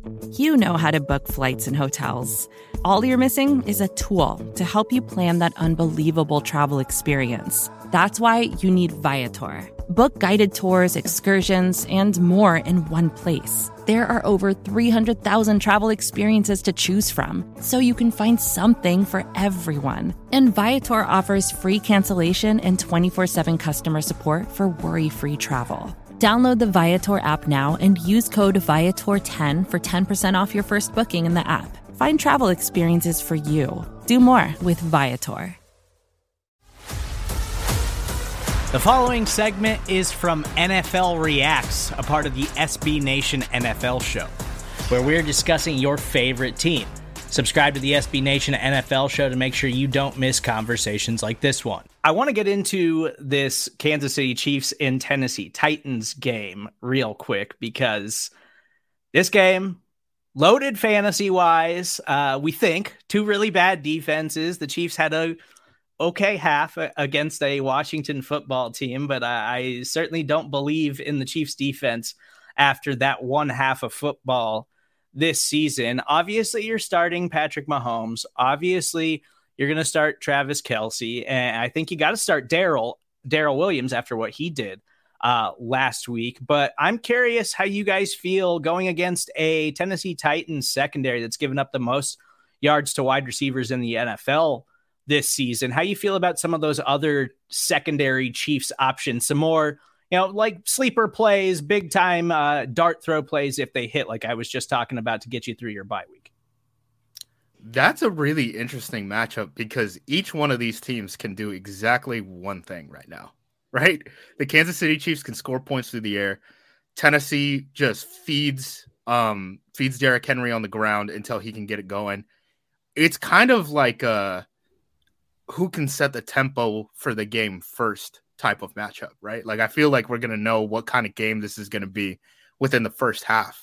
You know how to book flights and hotels. All you're missing is a tool to help you plan that unbelievable travel experience. That's why you need Viator. Book guided tours, excursions, and more in one place. There are over 300,000 travel experiences to choose from, so you can find something for everyone. And Viator offers free cancellation and 24/7 customer support for worry-free travel. Download the Viator app now and use code Viator10 for 10% off your first booking in the app. Find travel experiences for you. Do more with Viator. The following segment is from NFL Reacts, a part of the SB Nation NFL show, where we're discussing your favorite team. Subscribe to the SB Nation NFL show to make sure you don't miss conversations like this one. I want to get into this Kansas City Chiefs and Tennessee Titans game real quick, because this game, loaded fantasy-wise, we think two really bad defenses. The Chiefs had a okay half against a Washington football team, but I certainly don't believe in the Chiefs defense after that one half of football this season. Obviously, you're starting Patrick Mahomes. Obviously, you're going to start Travis Kelce. And I think you got to start Darrell Williams after what he did last week. But I'm curious how you guys feel going against a Tennessee Titans secondary that's given up the most yards to wide receivers in the NFL this season. How you feel about some of those other secondary Chiefs options? Some more, like sleeper plays, big time dart throw plays if they hit, like I was just talking about, to get you through your bye week. That's a really interesting matchup, because each one of these teams can do exactly one thing right now, right? The Kansas City Chiefs can score points through the air. Tennessee just feeds Derrick Henry on the ground until he can get it going. It's kind of like who can set the tempo for the game first type of matchup, right? Like, I feel like we're going to know what kind of game this is going to be within the first half.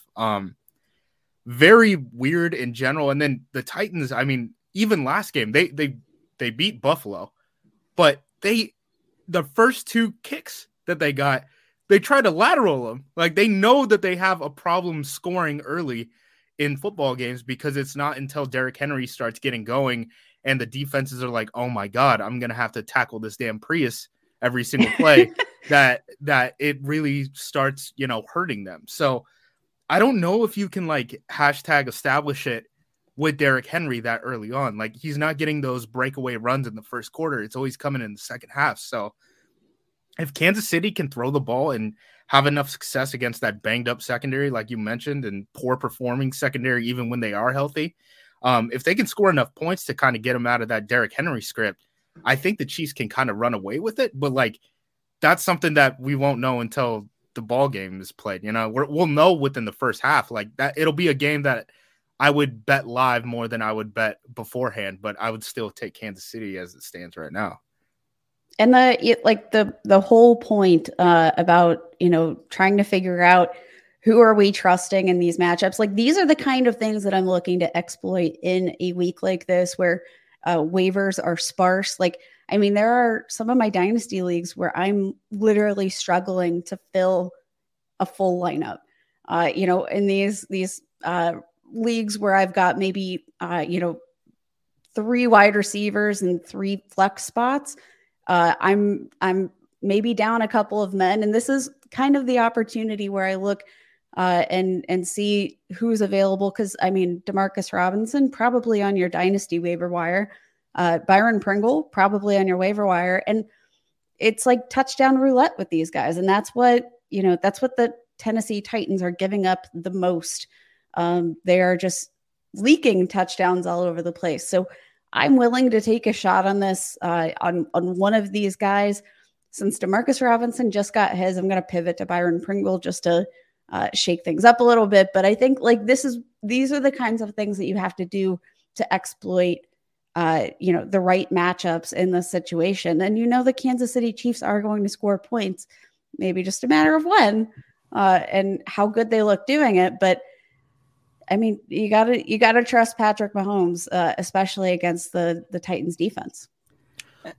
Very weird in general. And then the Titans, I mean, even last game, they beat Buffalo, but the first two kicks that they got, they tried to lateral them. Like, they know that they have a problem scoring early in football games, because it's not until Derrick Henry starts getting going and the defenses are like, oh my God, I'm going to have to tackle this damn Prius every single play that it really starts, hurting them. So I don't know if you can establish it with Derrick Henry that early on. Like, he's not getting those breakaway runs in the first quarter. It's always coming in the second half. So if Kansas City can throw the ball and have enough success against that banged up secondary, like you mentioned, and poor performing secondary, even when they are healthy, if they can score enough points to kind of get them out of that Derrick Henry script, I think the Chiefs can kind of run away with it. But that's something that we won't know until the ball game is played. We'll know within the first half. Like, that, it'll be a game that I would bet live more than I would bet beforehand, but I would still take Kansas City as it stands right now. And the whole point about, trying to figure out who are we trusting in these matchups? Like, these are the kind of things that I'm looking to exploit in a week like this, where waivers are sparse. Like, I mean, there are some of my dynasty leagues where I'm literally struggling to fill a full lineup. In these leagues where I've got maybe, 3 wide receivers and 3 flex spots, I'm maybe down a couple of men. And this is kind of the opportunity where I look and see who's available. Because, I mean, Demarcus Robinson, probably on your dynasty waiver wire. Byron Pringle, probably on your waiver wire. And it's like touchdown roulette with these guys. And that's what the Tennessee Titans are giving up the most. They are just leaking touchdowns all over the place. So I'm willing to take a shot on this, on one of these guys. Since Demarcus Robinson just got his, I'm going to pivot to Byron Pringle just to shake things up a little bit. But I think these are the kinds of things that you have to do to exploit, the right matchups in this situation. And the Kansas City Chiefs are going to score points, maybe just a matter of when and how good they look doing it. But I mean, you gotta trust Patrick Mahomes, especially against the Titans defense.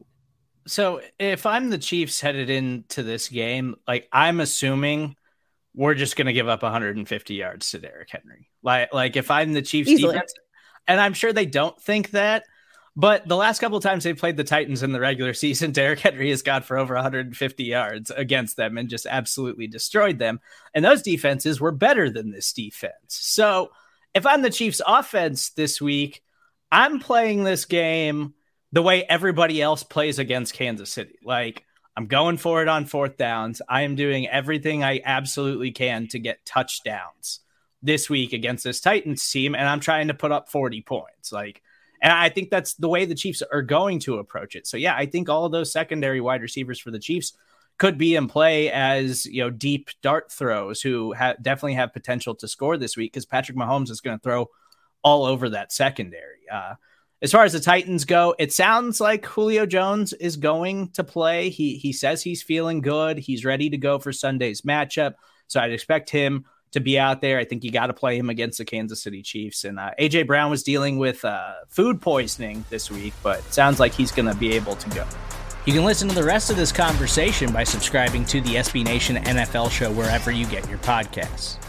So if I'm the Chiefs headed into this game, like, I'm assuming we're just going to give up 150 yards to Derrick Henry. Like if I'm the Chiefs defense, and I'm sure they don't think that, but the last couple of times they played the Titans in the regular season, Derrick Henry has gone for over 150 yards against them and just absolutely destroyed them. And those defenses were better than this defense. So if I'm the Chiefs offense this week, I'm playing this game the way everybody else plays against Kansas City. Like, I'm going for it on 4th downs. I am doing everything I absolutely can to get touchdowns this week against this Titans team, and I'm trying to put up 40 points. And I think that's the way the Chiefs are going to approach it. So, yeah, I think all of those secondary wide receivers for the Chiefs could be in play as, deep dart throws who definitely have potential to score this week because Patrick Mahomes is going to throw all over that secondary. As far as the Titans go, it sounds like Julio Jones is going to play. He says he's feeling good. He's ready to go for Sunday's matchup. So I'd expect him to be out there. I think you got to play him against the Kansas City Chiefs. And A.J. Brown was dealing with food poisoning this week, but it sounds like he's going to be able to go. You can listen to the rest of this conversation by subscribing to the SB Nation NFL show wherever you get your podcasts.